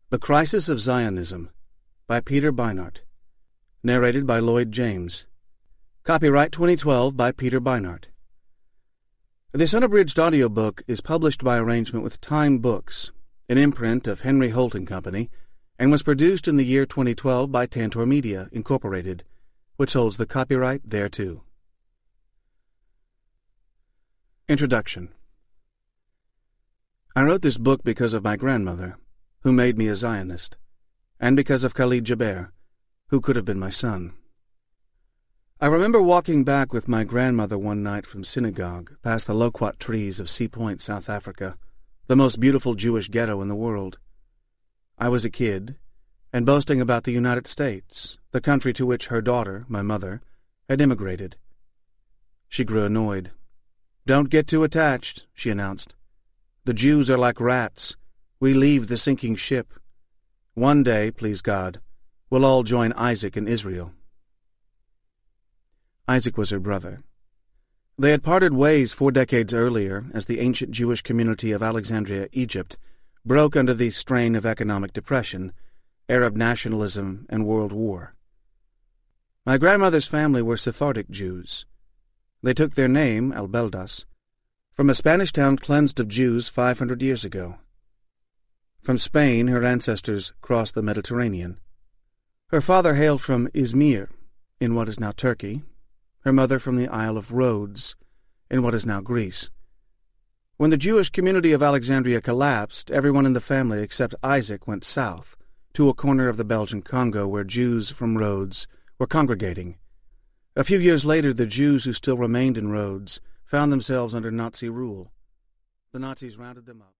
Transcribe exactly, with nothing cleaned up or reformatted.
The Crisis of Zionism by Peter Beinart. Narrated by Lloyd James. Copyright twenty twelve by Peter Beinart. This unabridged audiobook is published by arrangement with Time Books, an imprint of Henry Holt and Company, and was produced in the year twenty twelve by Tantor Media, Incorporated, which holds the copyright thereto. Introduction. I wrote this book because of my grandmother, who made me a Zionist, and because of Khalid Jaber, who could have been my son. I remember walking back with my grandmother one night from synagogue past the loquat trees of Sea Point, South Africa, the most beautiful Jewish ghetto in the world. I was a kid, and boasting about the United States, the country to which her daughter, my mother, had immigrated. She grew annoyed. "Don't get too attached," she announced. "The Jews are like rats. We leave the sinking ship. One day, please God, we'll all join Isaac in Israel." Isaac was her brother. They had parted ways four decades earlier as the ancient Jewish community of Alexandria, Egypt, broke under the strain of economic depression, Arab nationalism, and world war. My grandmother's family were Sephardic Jews. They took their name, Albeldas, from a Spanish town cleansed of Jews five hundred years ago. From Spain, her ancestors crossed the Mediterranean. Her father hailed from Izmir, in what is now Turkey, her mother from the Isle of Rhodes, in what is now Greece. When the Jewish community of Alexandria collapsed, everyone in the family except Isaac went south, to a corner of the Belgian Congo where Jews from Rhodes were congregating. A few years later, the Jews who still remained in Rhodes found themselves under Nazi rule. The Nazis rounded them up.